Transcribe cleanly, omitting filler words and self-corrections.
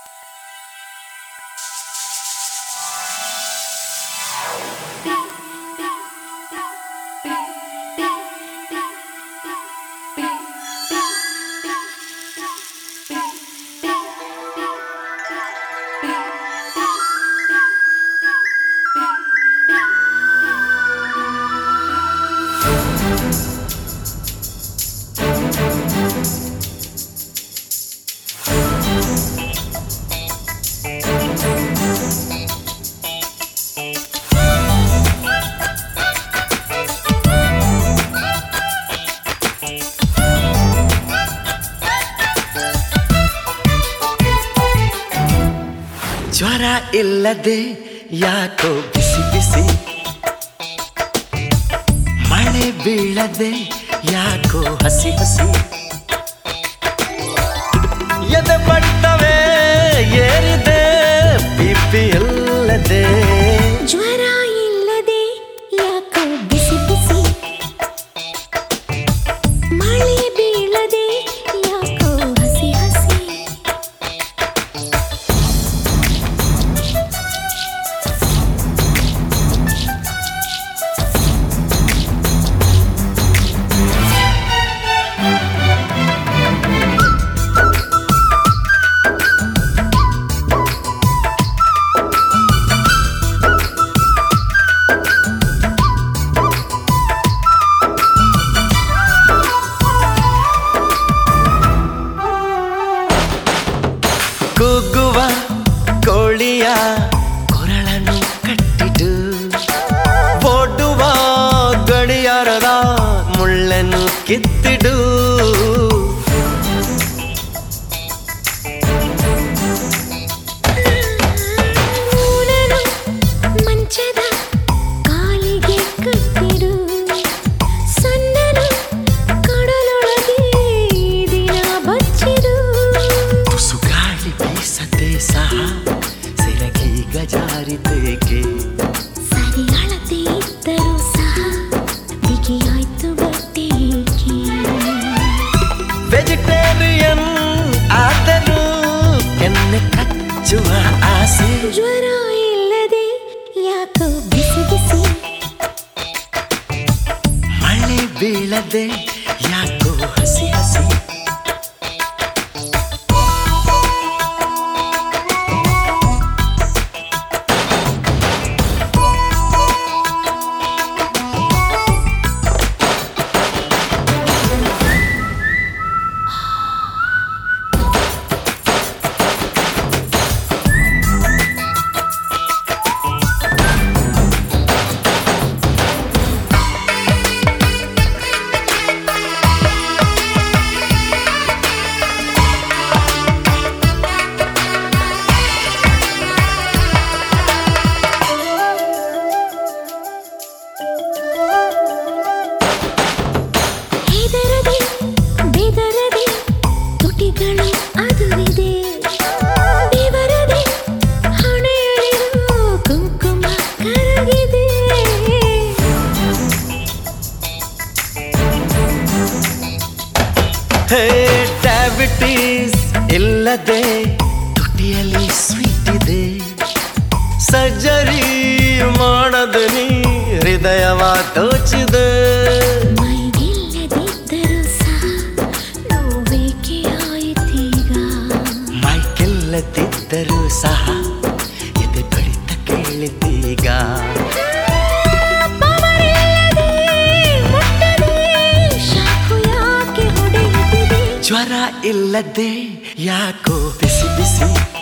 ಜ್ವರ ಇಲ್ಲದೆ ಯಾಕೋ ಬಿಸಿ ಬಿಸಿ, ಮಳೆ ಬೀಳದೆ ಯಾಕೋ ಹಸಿ ಹಸಿ, ಎದೆ ಬಟ್ಟವೇ ಏರಿದೆ ಬಿಪಿ ಇಲ್ಲದೆ, ಜ್ವರ ಇಲ್ಲದೆ ಯಾಕೋ ಬಿಸಿ ಬಿಸಿ, ಮಳೆ ಬೀಳದೆ ಯಾಕೋ ಹಸಿ ಹಸಿ, ಕೂಗುವ ಕೋಳಿಯ ಕೊರಳನ್ನು ಕಟ್ಟಿಡು, ಓಡುವ ಗಡಿಯಾರದ ಮುಳ್ಳನ್ನು ಕಿತ್ತಿಡು, ಮೂಡಲು ಮಂಚದ ಕಾಲಿಗೆ ಕಟ್ಟಿಡು, ಸಣ್ಣನು ಕಡಲೊಳಗೆ ದಿನ ಬಚ್ಚಿಡು, ತುಸುಗಾಳಿ ಬೀಸದೆ ಸಹ ಸೆರಗೀಗ ಜಾರಿತೇಕೆ, ಸರಿ ಅಳತೆ ಇದ್ದರೂ ಸಹ ಬಿಗಿಯಾಯ್ತು ಬಟ್ಟೆ ಏಕೆ, ವೆಜಿಟೇರಿಯನ್ ಆದರೂ ಎಣ್ಣೆ ಕಚ್ಚುವ ಆಸೆ, ಜ್ವರ ಇಲ್ಲದೆ ಯಾಕೋ ಬಿಸಿ ಬಿಸಿ, ಮಳೆ ಬೀಳದೆ ಯಾಕೋ ಹಸಿ ಹಸಿ, ಹೆದರದೆ ಬೆದರದೆ ತುಟಿಗಳು ಅದುರಿದೆ, ಬೆವರದೆ ಹಣೆಯಲ್ಲಿರೋ ಕುಂಕುಮ ಕರಗಿದೆ, ಹೇ ಡಯಾಬಿಟೀಸ್ ಇಲ್ಲದೆ ತುಟಿಯಲ್ಲಿ ಸ್ವೀಟ್ ಇದೆ, ಸರ್ಜರಿ ಮಾಡದೆ ನೀ ಹೃದಯವ ದೋಚಿದೆ, ಮೈಗಿಲ್ಲದಿದ್ದರೂ ಸಹ ನೋವೇಕೆ ಆಯಿತೀಗ, ಮೈಗೆಲ್ಲದಿದ್ದರೂ ಸಹ ಎದೆ ಬಡಿತ ಕೇಳಿದೀಗ, ಪವರಿಲ್ಲದೆ ಮುಟ್ಟದೆ ಶಾಖು ಯಾಕೆ ಹೊಡೆಯುತ್ತಿದೆ, ಜ್ವರ ಇಲ್ಲದೆ ಯಾಕೋ ಬಿಸಿ ಬಿಸಿ,